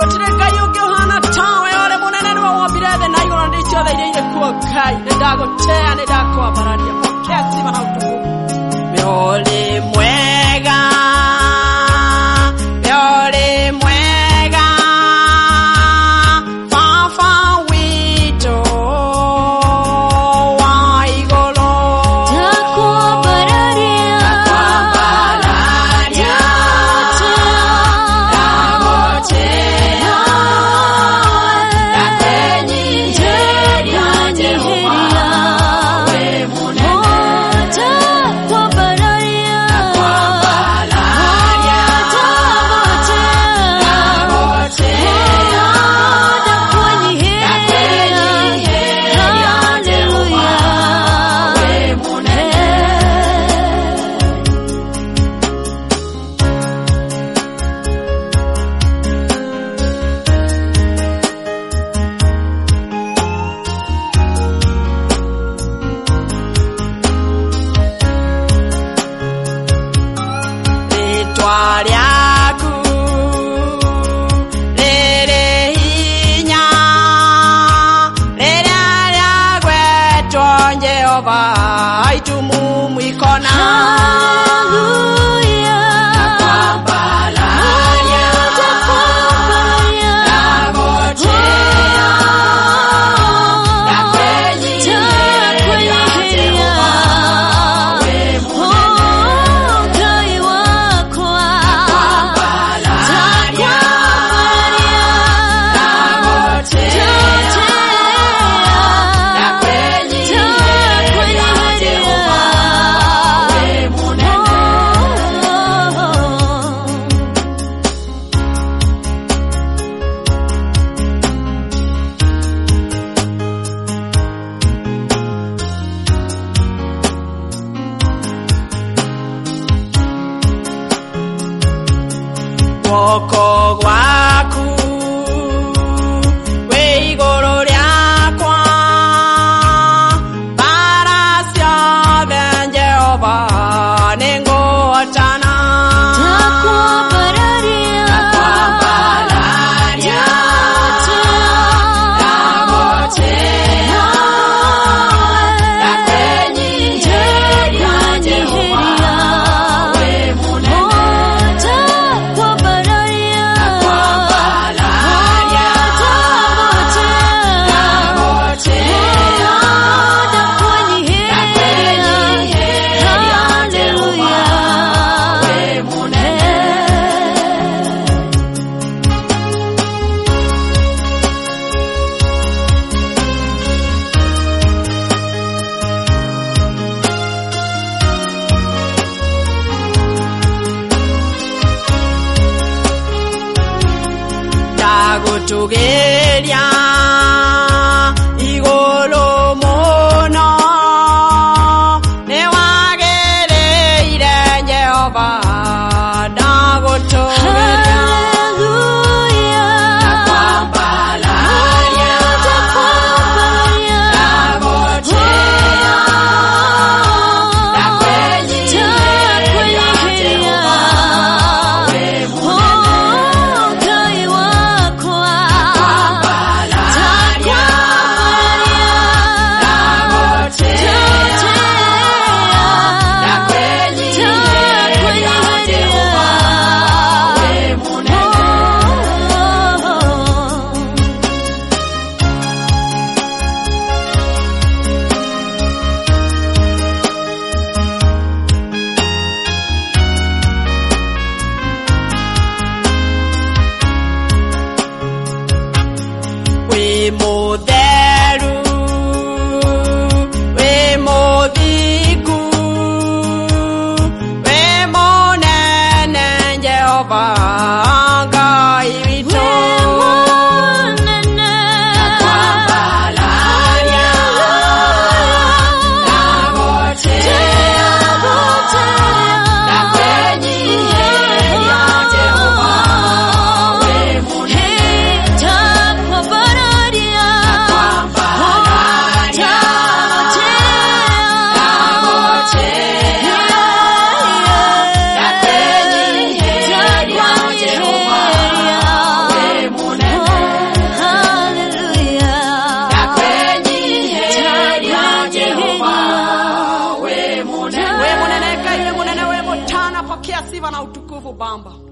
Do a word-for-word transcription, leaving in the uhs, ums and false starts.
Gutireka yungi hana tawe ole munene ni wombire the na igoro ndi ciothe iria iri kuo Ngai ni ndagutea ni ndakwambararia mukesi bana utuku Mioli mwega Mioli mwega Fafa wito wa igoro Takwambararia Takwambararia Ndagutea Ndakwenyiheria Jehova we munene Takwambararia Takwambararia Rĩaku rĩrĩ hinya rĩrĩa rĩagwetwo Jehova itumumu ikona Takwambararia Ndagutea Ndakwenyiheria Jehova we Guoko gwaku wĩ igũrũ rĩakwa mbara ciothe Jehova nĩngũhotana Takwambararia Takwambararia Ndagutea Ndakwenyiheria Jehova we munene Takwambararia Takwambararia Ndagutugiria igũrũ mũno nĩwagĩrĩire Jehova ndagutugiria Takwambararia Ndagutea Ndakwenyiheria Jehova we munene Takwambararia sifa na utukufu Baba.